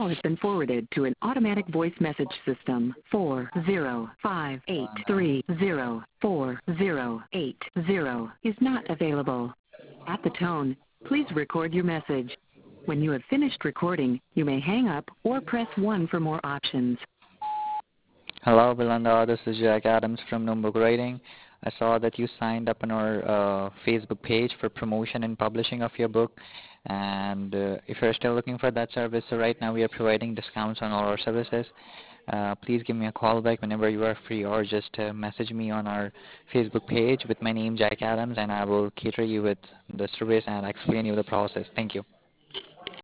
call has been forwarded to an automatic voice message system. 405-830-4080 is not available. At the tone, please record your message. When you have finished recording, you may hang up or press 1 for more options. Hello, Belinda. This is Jack Adams from Numbook Writing. I saw that you signed up on our Facebook page for promotion and publishing of your book. And if you're still looking for that service, so right now we are providing discounts on all our services. Please give me a call back whenever you are free, or just message me on our Facebook page with my name, Jack Adams, and I will cater you with the service and explain you the process. Thank you.